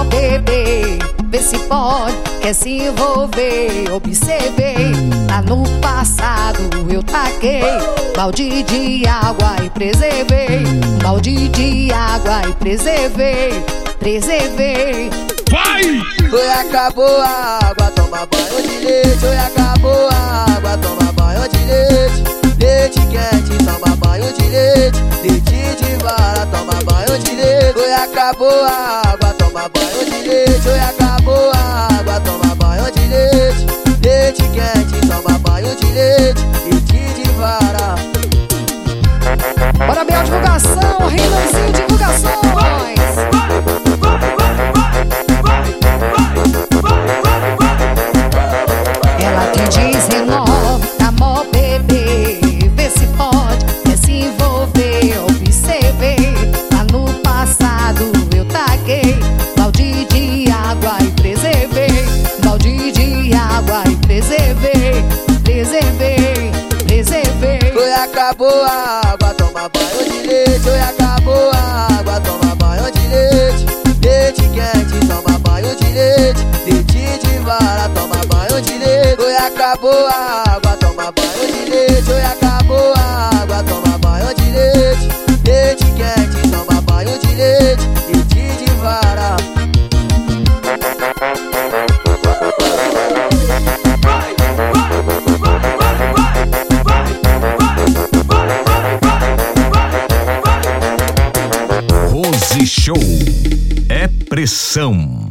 bebê, vê se pode, quer se envolver. Observei, lá no passado eu taquei balde de água e preservei. Balde de água e preservei. Vai! Oi, acabou a água, toma banho de leite. Oi, acabou a água, toma banho de leite. Leite quente, toma banho de leite. Leite de vara, toma banho de leite. Oi, acabou a água, toma banho de leite. Oi, acabou a água, toma banho de leite. Leite quente, toma banho de leite. Leite de vara. Bora, Biel, divulgação, Renanzinho, divulgações. Ela tem 19, tá mó bebê, vê se pode, quer se envolver. Observei, lá no passado eu taquei balde de água e preservei. Balde de água e preservei. Oi, acabou a água, toma banho de leite. Oi, acabou a água, toma banho de leite. Leite quente, toma banho de leite. Leite de vara, toma banho de leite. Oi, acabou a água, toma banho de leite. Oi, acabou a água, toma banho de leite. Leite quente, toma banho de leite. Leite de vara. Rose Show é pressão.